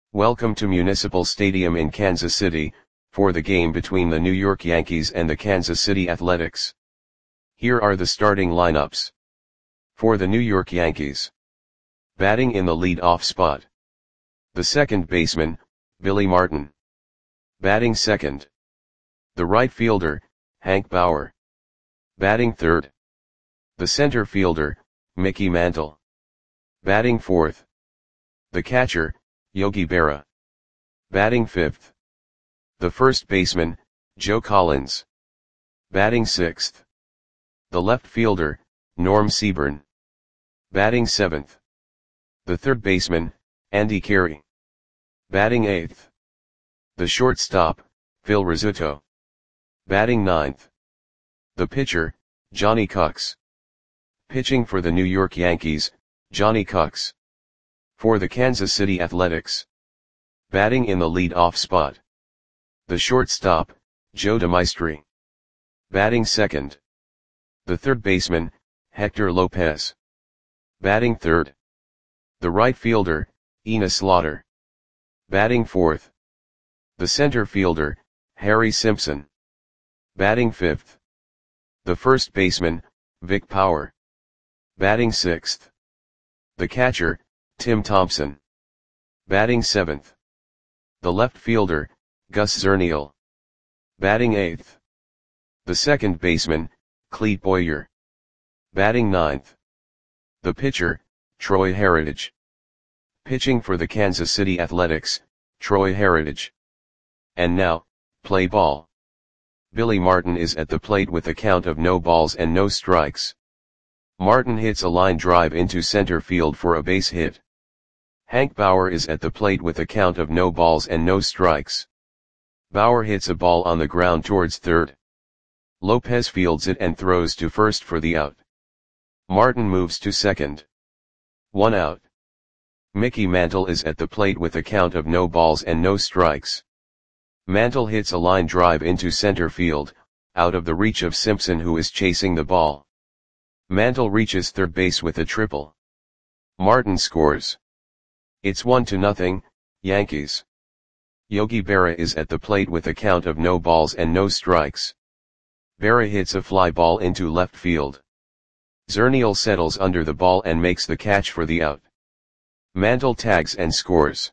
Welcome to Municipal Stadium in Kansas City, for the game between the New York Yankees and the Kansas City Athletics. Here are the starting lineups. For the New York Yankees. Batting in the lead-off spot. The second baseman, Billy Martin. Batting second. The right fielder, Hank Bauer. Batting third. The center fielder, Mickey Mantle. Batting fourth. The catcher, Yogi Berra. Batting fifth. The first baseman, Joe Collins. Batting sixth. The left fielder, Norm Seaburn. Batting seventh. The third baseman, Andy Carey. Batting eighth. The shortstop, Phil Rizzuto. Batting ninth. The pitcher, Johnny Cucks. Pitching for the New York Yankees, Johnny Cucks. For the Kansas City Athletics. Batting in the lead-off spot. The shortstop, Joe DeMaestri. Batting second. The third baseman, Hector Lopez. Batting third. The right fielder, Enos Slaughter. Batting fourth. The center fielder, Harry Simpson. Batting fifth. The first baseman, Vic Power. Batting sixth. The catcher, Tim Thompson. Batting seventh. The left fielder, Gus Zernial. Batting eighth. The second baseman, Clete Boyer. Batting ninth. The pitcher, Troy Heritage. Pitching for the Kansas City Athletics, Troy Heritage. And now, play ball. Billy Martin is at the plate with a count of no balls and no strikes. Martin hits a line drive into center field for a base hit. Hank Bauer is at the plate with a count of no balls and no strikes. Bauer hits a ball on the ground towards third. Lopez fields it and throws to first for the out. Martin moves to second. 1 out. Mickey Mantle is at the plate with a count of no balls and no strikes. Mantle hits a line drive into center field, out of the reach of Simpson, who is chasing the ball. Mantle reaches third base with a triple. Martin scores. It's 1-0, Yankees. Yogi Berra is at the plate with a count of no balls and no strikes. Berra hits a fly ball into left field. Zernial settles under the ball and makes the catch for the out. Mantle tags and scores.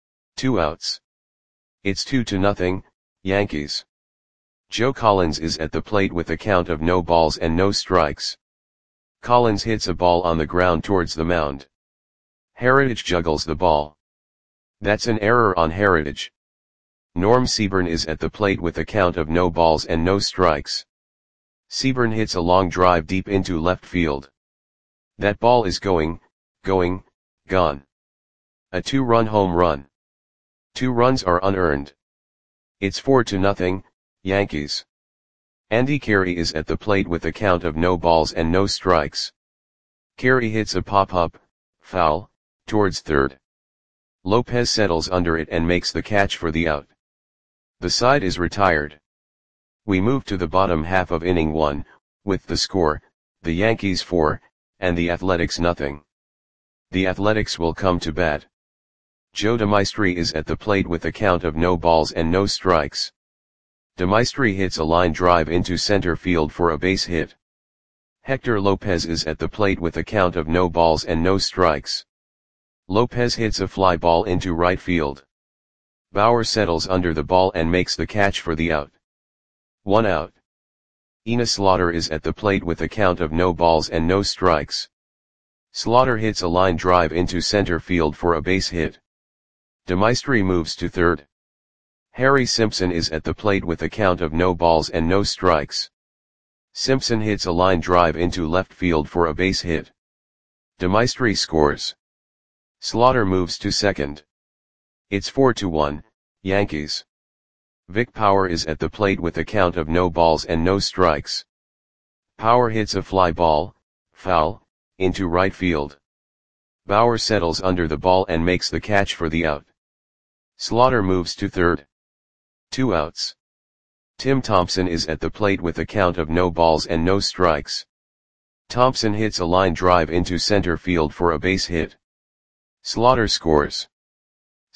2 outs. It's 2-0, Yankees. Joe Collins is at the plate with a count of no balls and no strikes. Collins hits a ball on the ground towards the mound. Heritage juggles the ball. That's an error on Heritage. Norm Seaburn is at the plate with a count of no balls and no strikes. Seaburn hits a long drive deep into left field. That ball is gone. A 2-run home run. 2 runs are unearned. It's 4-0, Yankees. Andy Carey is at the plate with a count of no balls and no strikes. Carey hits a pop-up, foul, towards third. Lopez settles under it and makes the catch for the out. The side is retired. We move to the bottom half of inning 1, with the score, the Yankees 4, and the Athletics 0. The Athletics will come to bat. Joe DeMaestri is at the plate with a count of no balls and no strikes. DeMaestri hits a line drive into center field for a base hit. Hector Lopez is at the plate with a count of no balls and no strikes. Lopez hits a fly ball into right field. Bauer settles under the ball and makes the catch for the out. 1 out. Enos Slaughter is at the plate with a count of no balls and no strikes. Slaughter hits a line drive into center field for a base hit. DeMaestri moves to third. Harry Simpson is at the plate with a count of no balls and no strikes. Simpson hits a line drive into left field for a base hit. DeMaestri scores. Slaughter moves to second. It's 4-1, Yankees. Vic Power is at the plate with a count of no balls and no strikes. Power hits a fly ball, foul, into right field. Bauer settles under the ball and makes the catch for the out. Slaughter moves to third. 2 outs. Tim Thompson is at the plate with a count of no balls and no strikes. Thompson hits a line drive into center field for a base hit. Slaughter scores.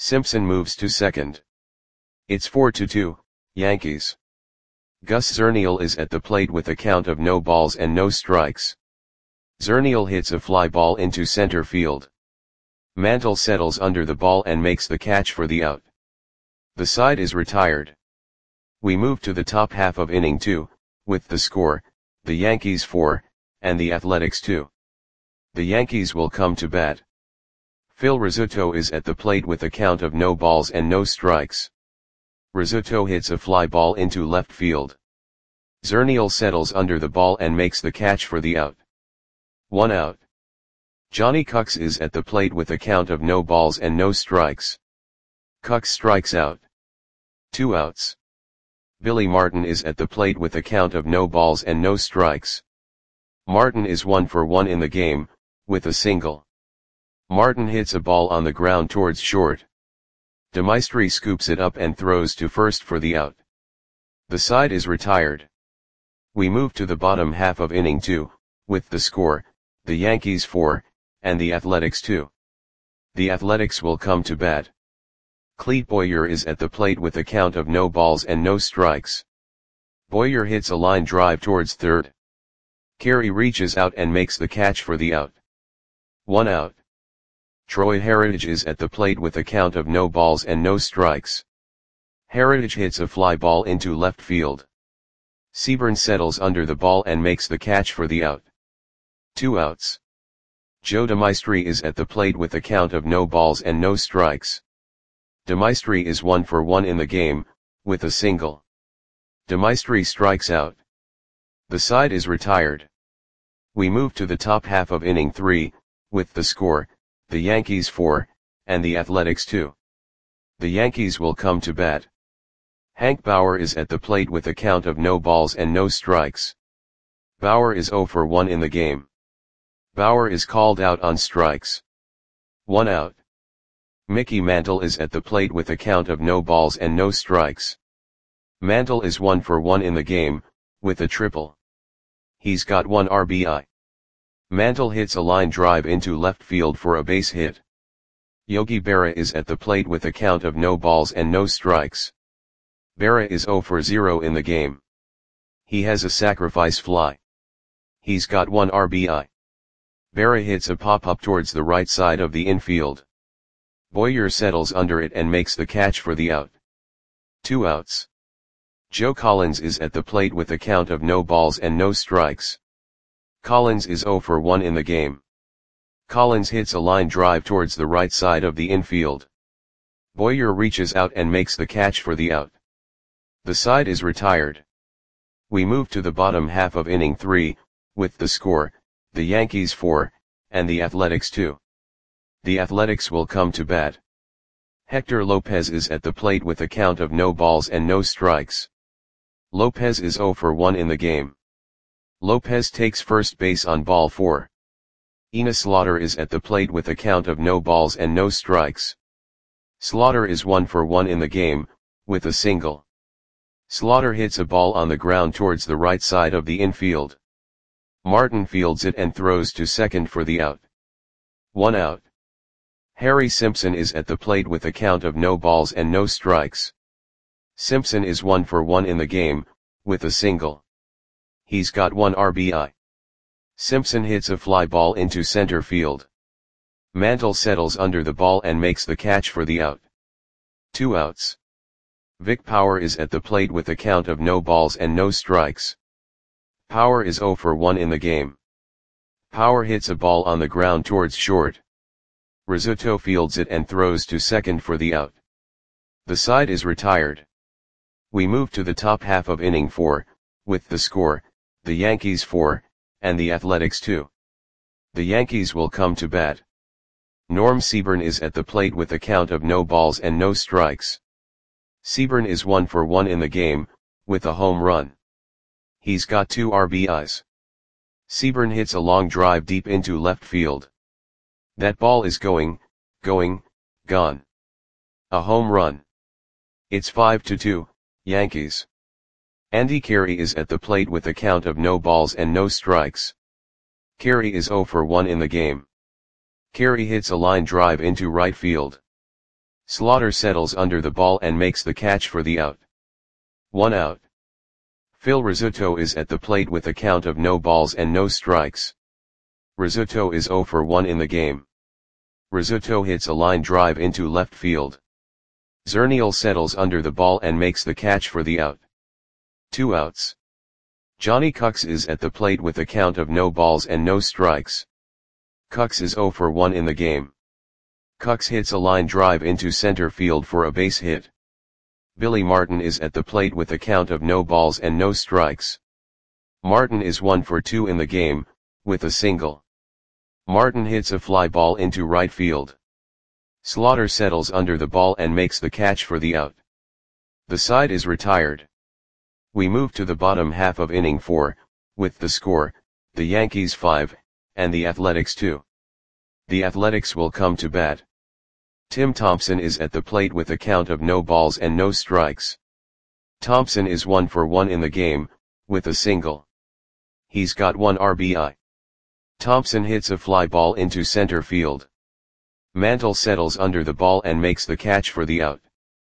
Simpson moves to second. It's 4-2, Yankees. Gus Zernial is at the plate with a count of no balls and no strikes. Zernial hits a fly ball into center field. Mantle settles under the ball and makes the catch for the out. The side is retired. We move to the top half of inning 2, with the score, the Yankees 4, and the Athletics 2. The Yankees will come to bat. Phil Rizzuto is at the plate with a count of no balls and no strikes. Rizzuto hits a fly ball into left field. Zernial settles under the ball and makes the catch for the out. 1 out. Johnny Cucks is at the plate with a count of no balls and no strikes. Cucks strikes out. 2 outs. Billy Martin is at the plate with a count of no balls and no strikes. Martin is 1 for 1 in the game, with a single. Martin hits a ball on the ground towards short. DeMaestri scoops it up and throws to first for the out. The side is retired. We move to the bottom half of inning 2, with the score, the Yankees 4, and the Athletics 2. The Athletics will come to bat. Clete Boyer is at the plate with a count of no balls and no strikes. Boyer hits a line drive towards third. Carey reaches out and makes the catch for the out. 1 out. Troy Heritage is at the plate with a count of no balls and no strikes. Heritage hits a fly ball into left field. Seaburn settles under the ball and makes the catch for the out. 2 outs. Joe DeMaestri is at the plate with a count of no balls and no strikes. DeMaestri is 1 for 1 in the game, with a single. DeMaestri strikes out. The side is retired. We move to the top half of inning 3, with the score, the Yankees 4, and the Athletics 2. The Yankees will come to bat. Hank Bauer is at the plate with a count of no balls and no strikes. Bauer is 0 for 1 in the game. Bauer is called out on strikes. 1 out. Mickey Mantle is at the plate with a count of no balls and no strikes. Mantle is 1 for 1 in the game, with a triple. He's got 1 RBI. Mantle hits a line drive into left field for a base hit. Yogi Berra is at the plate with a count of no balls and no strikes. Berra is 0 for 0 in the game. He has a sacrifice fly. He's got 1 RBI. Berra hits a pop-up towards the right side of the infield. Boyer settles under it and makes the catch for the out. 2 outs. Joe Collins is at the plate with a count of no balls and no strikes. Collins is 0 for 1 in the game. Collins hits a line drive towards the right side of the infield. Boyer reaches out and makes the catch for the out. The side is retired. We move to the bottom half of inning 3, with the score, the Yankees 4, and the Athletics 2. The Athletics will come to bat. Hector Lopez is at the plate with a count of no balls and no strikes. Lopez is 0 for 1 in the game. Lopez takes first base on ball 4. Enos Slaughter is at the plate with a count of no balls and no strikes. Slaughter is 1 for 1 in the game, with a single. Slaughter hits a ball on the ground towards the right side of the infield. Martin fields it and throws to second for the out. 1 out. Harry Simpson is at the plate with a count of no balls and no strikes. Simpson is 1 for 1 in the game, with a single. He's got 1 RBI. Simpson hits a fly ball into center field. Mantle settles under the ball and makes the catch for the out. 2 outs. Vic Power is at the plate with a count of no balls and no strikes. Power is 0 for 1 in the game. Power hits a ball on the ground towards short. Rizzuto fields it and throws to second for the out. The side is retired. We move to the top half of inning 4, with the score, the Yankees 4, and the Athletics 2. The Yankees will come to bat. Norm Seaburn is at the plate with a count of no balls and no strikes. Seaburn is 1 for 1 in the game, with a home run. He's got 2 RBIs. Seaburn hits a long drive deep into left field. That ball is going, gone. A home run. It's 5-2, Yankees. Andy Carey is at the plate with a count of no balls and no strikes. Carey is 0 for 1 in the game. Carey hits a line drive into right field. Slaughter settles under the ball and makes the catch for the out. 1 out. Phil Rizzuto is at the plate with a count of no balls and no strikes. Rizzuto is 0 for 1 in the game. Rizzuto hits a line drive into left field. Zernial settles under the ball and makes the catch for the out. 2 outs. Johnny Cucks is at the plate with a count of no balls and no strikes. Cucks is 0 for 1 in the game. Cucks hits a line drive into center field for a base hit. Billy Martin is at the plate with a count of no balls and no strikes. Martin is 1 for 2 in the game, with a single. Martin hits a fly ball into right field. Slaughter settles under the ball and makes the catch for the out. The side is retired. We move to the bottom half of inning 4, with the score, the Yankees 5, and the Athletics 2. The Athletics will come to bat. Tim Thompson is at the plate with a count of no balls and no strikes. Thompson is 1 for 1 in the game, with a single. He's got 1 RBI. Thompson hits a fly ball into center field. Mantle settles under the ball and makes the catch for the out.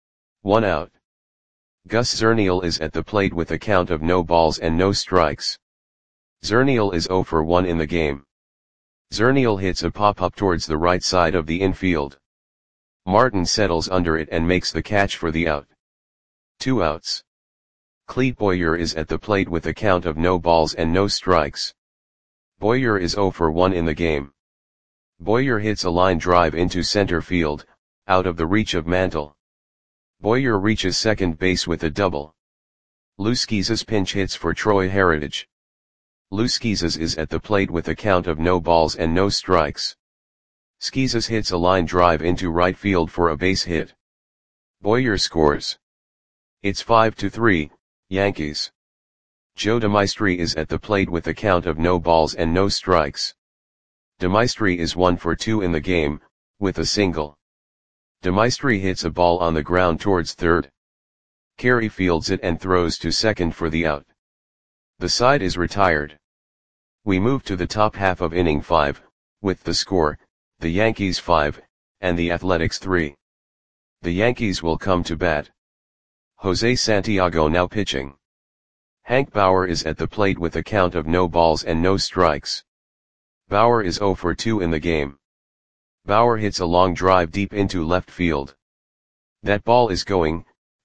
1 out. Gus Zernial is at the plate with a count of no balls and no strikes. Zernial is 0 for 1 in the game. Zernial hits a pop-up towards the right side of the infield. Martin settles under it and makes the catch for the out. 2 outs. Clete Boyer is at the plate with a count of no balls and no strikes. Boyer is 0 for 1 in the game. Boyer hits a line drive into center field, out of the reach of Mantle. Boyer reaches second base with a double. Lou Schizas pinch hits for Troy Heritage. Lou Schizas is at the plate with a count of no balls and no strikes. Schizas hits a line drive into right field for a base hit. Boyer scores. It's 5-3, Yankees. Joe DeMaestri is at the plate with a count of no balls and no strikes. DeMaestri is 1 for 2 in the game, with a single. DeMaestri hits a ball on the ground towards third. Carey fields it and throws to second for the out. The side is retired. We move to the top half of inning 5, with the score, the Yankees 5, and the Athletics 3. The Yankees will come to bat. Jose Santiago now pitching. Hank Bauer is at the plate with a count of no balls and no strikes. Bauer is 0 for 2 in the game. Bauer hits a long drive deep into left field. That ball is gone.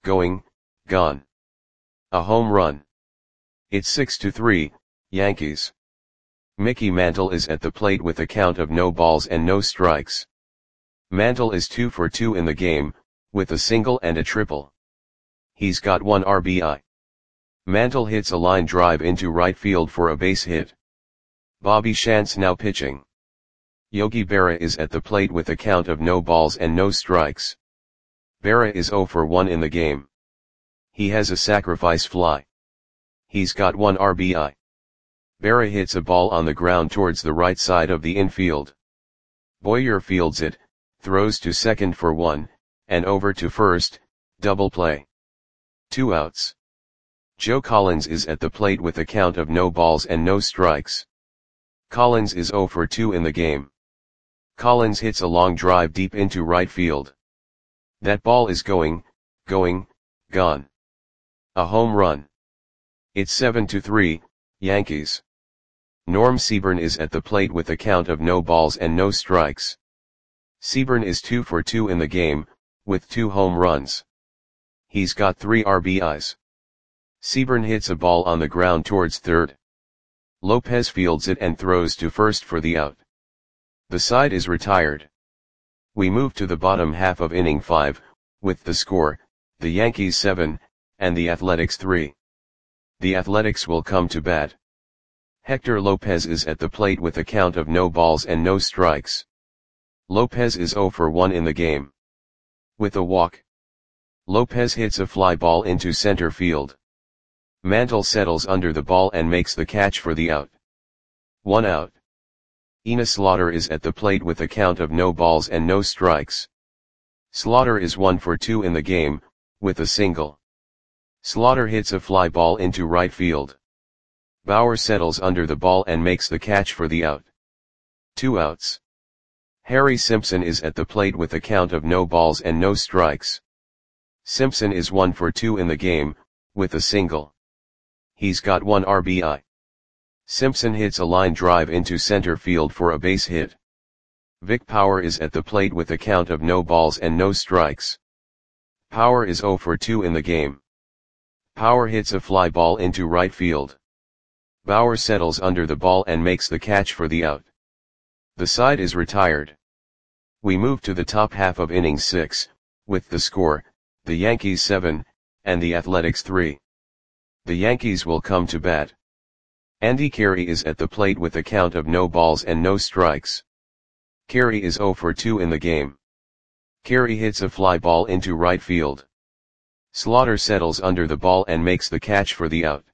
A home run. It's 6-3, Yankees. Mickey Mantle is at the plate with a count of no balls and no strikes. Mantle is 2 for 2 in the game, with a single and a triple. He's got 1 RBI. Mantle hits a line drive into right field for a base hit. Bobby Shantz now pitching. Yogi Berra is at the plate with a count of no balls and no strikes. Berra is 0 for 1 in the game. He has a sacrifice fly. He's got 1 RBI. Berra hits a ball on the ground towards the right side of the infield. Boyer fields it, throws to second for 1, and over to first, double play. 2 outs. Joe Collins is at the plate with a count of no balls and no strikes. Collins is 0 for 2 in the game. Collins hits a long drive deep into right field. That ball is gone. A home run. It's 7-3, Yankees. Norm Seaburn is at the plate with a count of no balls and no strikes. Seaburn is 2 for 2 in the game, with 2 home runs. He's got 3 RBIs. Seaburn hits a ball on the ground towards third. Lopez fields it and throws to first for the out. The side is retired. We move to the bottom half of inning 5, with the score, the Yankees 7, and the Athletics 3. The Athletics will come to bat. Hector Lopez is at the plate with a count of no balls and no strikes. Lopez is 0 for 1 in the game. With a walk. Lopez hits a fly ball into center field. Mantle settles under the ball and makes the catch for the out. 1 out. Enos Slaughter is at the plate with a count of no balls and no strikes. Slaughter is 1 for 2 in the game, with a single. Slaughter hits a fly ball into right field. Bauer settles under the ball and makes the catch for the out. 2 outs. Harry Simpson is at the plate with a count of no balls and no strikes. Simpson is 1 for 2 in the game, with a single. He's got 1 RBI. Simpson hits a line drive into center field for a base hit. Vic Power is at the plate with a count of no balls and no strikes. Power is 0 for 2 in the game. Power hits a fly ball into right field. Bauer settles under the ball and makes the catch for the out. The side is retired. We move to the top half of inning 6, with the score, the Yankees 7, and the Athletics 3. The Yankees will come to bat. Andy Carey is at the plate with a count of no balls and no strikes. Carey is 0 for 2 in the game. Carey hits a fly ball into right field. Slaughter settles under the ball and makes the catch for the out.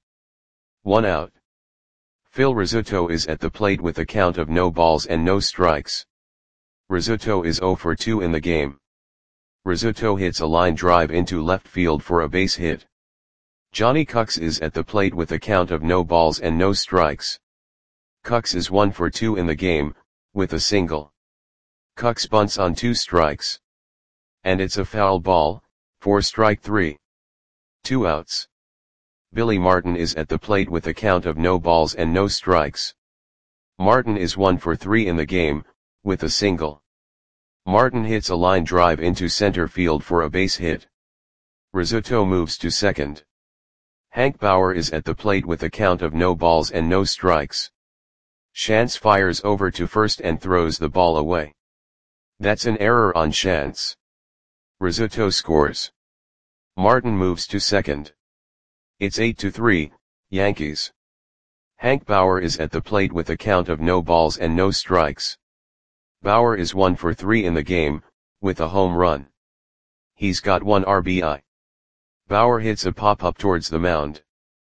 1 out. Phil Rizzuto is at the plate with a count of no balls and no strikes. Rizzuto is 0 for 2 in the game. Rizzuto hits a line drive into left field for a base hit. Johnny Cucks is at the plate with a count of no balls and no strikes. Cucks is 1 for 2 in the game, with a single. Cucks bunts on 2 strikes. And it's a foul ball, for strike 3. 2 outs. Billy Martin is at the plate with a count of no balls and no strikes. Martin is 1 for 3 in the game, with a single. Martin hits a line drive into center field for a base hit. Rizzuto moves to second. Hank Bauer is at the plate with a count of no balls and no strikes. Shantz fires over to first and throws the ball away. That's an error on Shantz. Rizzuto scores. Martin moves to second. It's 8-3, Yankees. Hank Bauer is at the plate with a count of no balls and no strikes. Bauer is 1 for 3 in the game, with a home run. He's got 1 RBI. Bauer hits a pop-up towards the mound.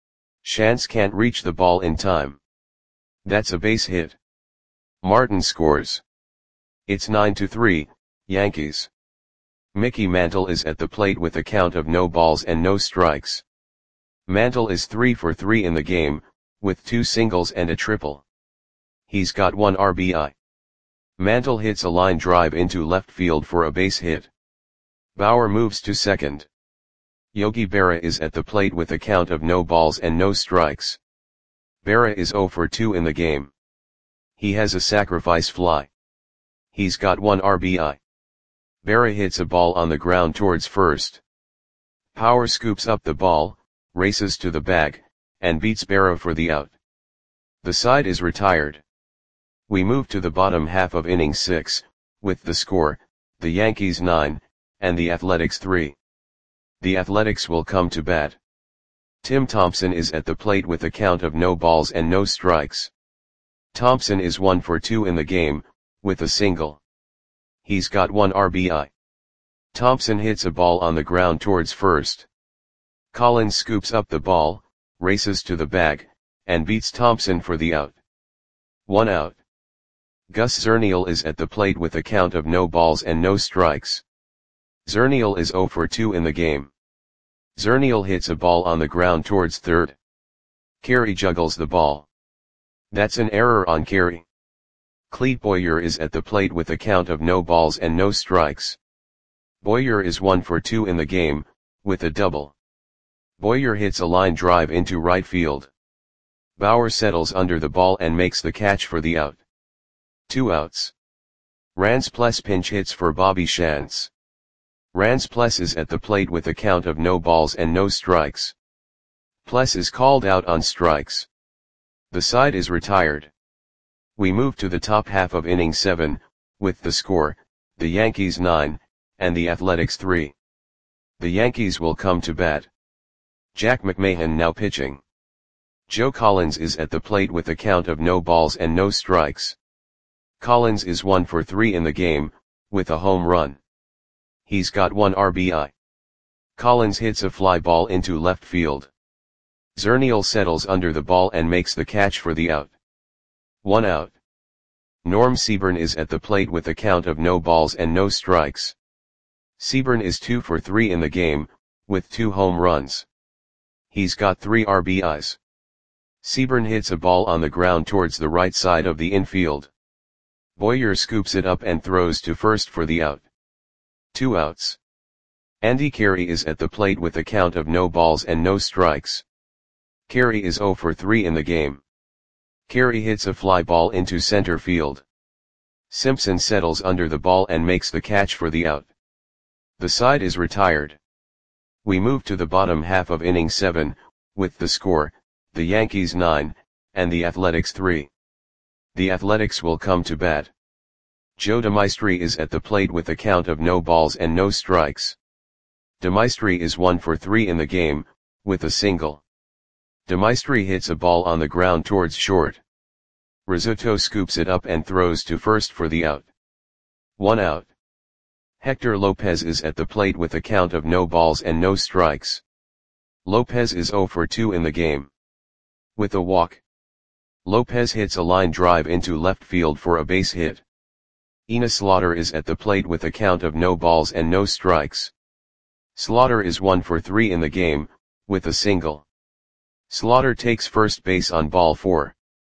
Shantz can't reach the ball in time. That's a base hit. Martin scores. It's 9-3, Yankees. Mickey Mantle is at the plate with a count of no balls and no strikes. Mantle is 3 for 3 in the game, with 2 singles and a triple. He's got 1 RBI. Mantle hits a line drive into left field for a base hit. Bauer moves to second. Yogi Berra is at the plate with a count of no balls and no strikes. Berra is 0 for 2 in the game. He has a sacrifice fly. He's got 1 RBI. Berra hits a ball on the ground towards first. Power scoops up the ball, races to the bag, and beats Berra for the out. The side is retired. We move to the bottom half of inning 6, with the score, the Yankees 9, and the Athletics 3. The Athletics will come to bat. Tim Thompson is at the plate with a count of no balls and no strikes. Thompson is 1 for 2 in the game, with a single. He's got 1 RBI. Thompson hits a ball on the ground towards first. Collins scoops up the ball, races to the bag, and beats Thompson for the out. 1 out. Gus Zernial is at the plate with a count of no balls and no strikes. Zernial is 0 for 2 in the game. Zernial hits a ball on the ground towards third. Carey juggles the ball. That's an error on Carey. Clete Boyer is at the plate with a count of no balls and no strikes. Boyer is 1 for 2 in the game, with a double. Boyer hits a line drive into right field. Bauer settles under the ball and makes the catch for the out. 2 outs. Rance Pless pinch hits for Bobby Shantz. Rance Pless is at the plate with a count of no balls and no strikes. Pless is called out on strikes. The side is retired. We move to the top half of inning 7, with the score, the Yankees 9, and the Athletics 3. The Yankees will come to bat. Jack McMahon now pitching. Joe Collins is at the plate with a count of no balls and no strikes. Collins is 1 for 3 in the game, with a home run. He's got 1 RBI. Collins hits a fly ball into left field. Zernial settles under the ball and makes the catch for the out. 1 out. Norm Seaburn is at the plate with a count of no balls and no strikes. Seaburn is 2 for 3 in the game, with 2 home runs. He's got 3 RBIs. Seaburn hits a ball on the ground towards the right side of the infield. Boyer scoops it up and throws to first for the out. 2 outs. Andy Carey is at the plate with a count of no balls and no strikes. Carey is 0 for 3 in the game. Carey hits a fly ball into center field. Simpson settles under the ball and makes the catch for the out. The side is retired. We move to the bottom half of inning 7, with the score, the Yankees 9, and the Athletics 3. The Athletics will come to bat. Joe DeMaestri is at the plate with a count of no balls and no strikes. DeMaestri is 1 for 3 in the game, with a single. DeMaestri hits a ball on the ground towards short. Rizzuto scoops it up and throws to first for the out. 1 out. Hector Lopez is at the plate with a count of no balls and no strikes. Lopez is 0 for 2 in the game. With a walk. Lopez hits a line drive into left field for a base hit. Enos Slaughter is at the plate with a count of no balls and no strikes. Slaughter is 1 for 3 in the game, with a single. Slaughter takes first base on ball 4.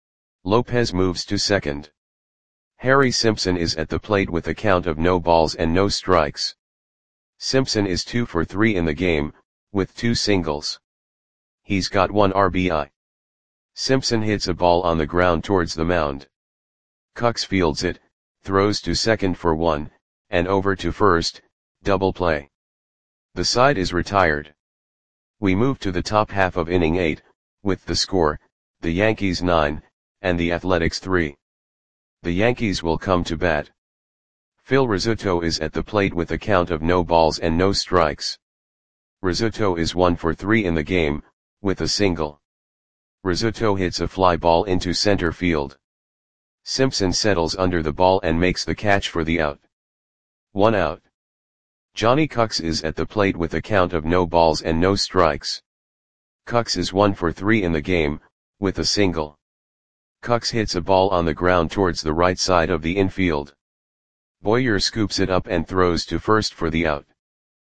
Lopez moves to second. Harry Simpson is at the plate with a count of no balls and no strikes. Simpson is 2 for 3 in the game, with 2 singles. He's got 1 RBI. Simpson hits a ball on the ground towards the mound. Cox fields it, throws to second for 1, and over to first, double play. The side is retired. We move to the top half of inning 8, with the score, the Yankees 9, and the Athletics 3. The Yankees will come to bat. Phil Rizzuto is at the plate with a count of no balls and no strikes. Rizzuto is 1 for 3 in the game, with a single. Rizzuto hits a fly ball into center field. Simpson settles under the ball and makes the catch for the out. 1 out. Johnny Cucks is at the plate with a count of no balls and no strikes. Cucks is 1 for 3 in the game, with a single. Cucks hits a ball on the ground towards the right side of the infield. Boyer scoops it up and throws to first for the out.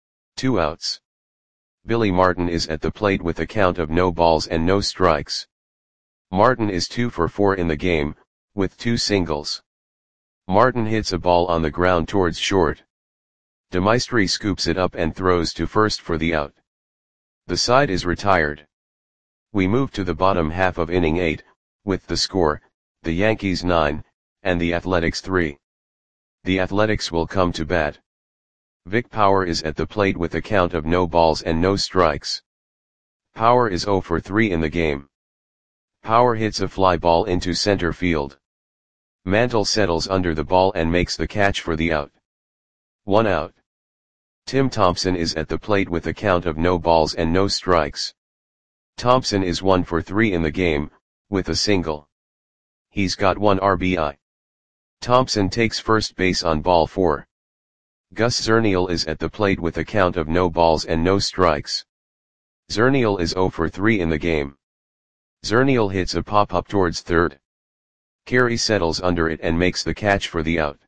2 outs. Billy Martin is at the plate with a count of no balls and no strikes. Martin is 2 for 4 in the game, with 2 singles. Martin hits a ball on the ground towards short. DeMaestri scoops it up and throws to first for the out. The side is retired. We move to the bottom half of inning 8, with the score, the Yankees 9, and the Athletics 3. The Athletics will come to bat. Vic Power is at the plate with a count of no balls and no strikes. Power is 0 for 3 in the game. Power hits a fly ball into center field. Mantle settles under the ball and makes the catch for the out. 1 out. Tim Thompson is at the plate with a count of no balls and no strikes. Thompson is 1 for 3 in the game, with a single. He's got 1 RBI. Thompson takes first base on ball 4. Gus Zernial is at the plate with a count of no balls and no strikes. Zernial is 0 for 3 in the game. Zernial hits a pop-up towards third. Carey settles under it and makes the catch for the out.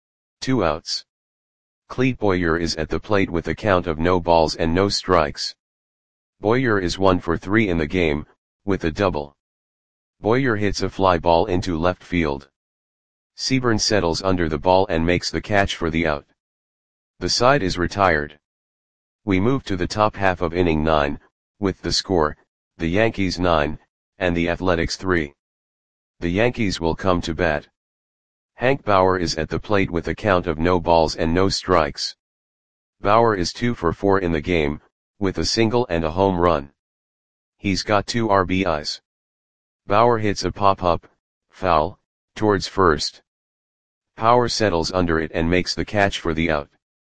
2 outs. Clete Boyer is at the plate with a count of no balls and no strikes. Boyer is 1 for 3 in the game, with a double. Boyer hits a fly ball into left field. Seaburn settles under the ball and makes the catch for the out. The side is retired. We move to the top half of inning 9, with the score, the Yankees 9, and the Athletics 3. The Yankees will come to bat. Hank Bauer is at the plate with a count of no balls and no strikes. Bauer is 2 for 4 in the game, with a single and a home run. He's got 2 RBIs. Bauer hits a pop-up, foul, towards first. Power settles under it and makes the catch for the out.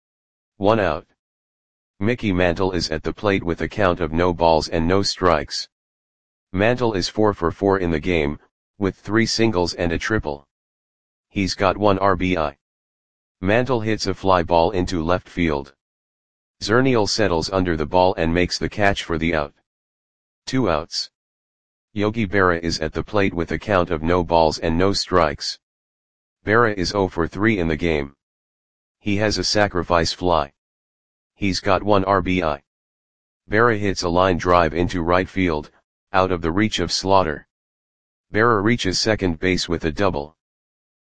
1 out. Mickey Mantle is at the plate with a count of no balls and no strikes. Mantle is 4 for 4 in the game, with 3 singles and a triple. He's got 1 RBI. Mantle hits a fly ball into left field. Zernial settles under the ball and makes the catch for the out. 2 outs. Yogi Berra is at the plate with a count of no balls and no strikes. Berra is 0 for 3 in the game. He has a sacrifice fly. He's got 1 RBI. Berra hits a line drive into right field, out of the reach of Slaughter. Berra reaches second base with a double.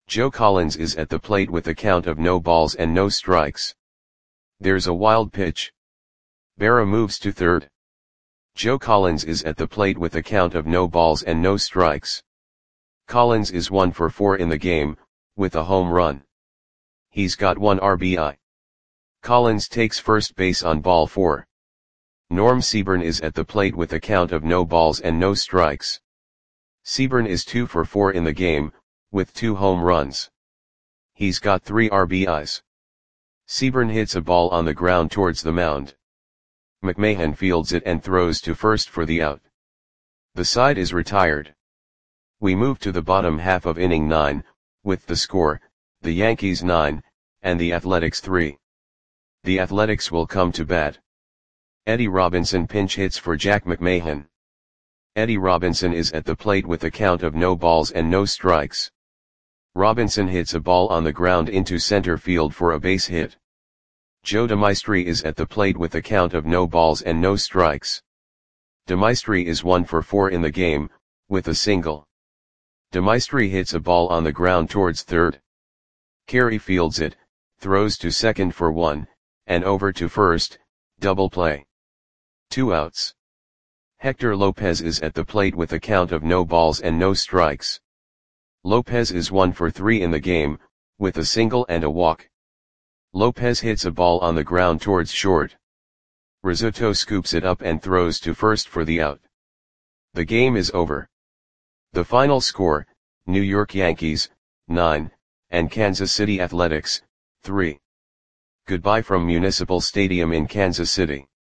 Joe Collins is at the plate with a count of no balls and no strikes. There's a wild pitch. Berra moves to third. Joe Collins is at the plate with a count of no balls and no strikes. Collins is 1 for 4 in the game, with a home run. He's got 1 RBI. Collins takes first base on ball 4. Norm Seaburn is at the plate with a count of no balls and no strikes. Seaburn is 2 for 4 in the game, with 2 home runs. He's got 3 RBIs. Seaburn hits a ball on the ground towards the mound. McMahon fields it and throws to first for the out. The side is retired. We move to the bottom half of inning 9, with the score, the Yankees 9, and the Athletics 3. The Athletics will come to bat. Eddie Robinson pinch hits for Jack McMahon. Eddie Robinson is at the plate with a count of no balls and no strikes. Robinson hits a ball on the ground into center field for a base hit. Joe DeMaestri is at the plate with a count of no balls and no strikes. DeMaestri is 1 for 4 in the game, with a single. DeMaestri hits a ball on the ground towards third. Carey fields it, throws to second for 1, and over to first, double play. 2 outs. Hector Lopez is at the plate with a count of no balls and no strikes. Lopez is 1 for 3 in the game, with a single and a walk. Lopez hits a ball on the ground towards short. Rizzuto scoops it up and throws to first for the out. The game is over. The final score, New York Yankees, 9, and Kansas City Athletics, 3. Goodbye from Municipal Stadium in Kansas City.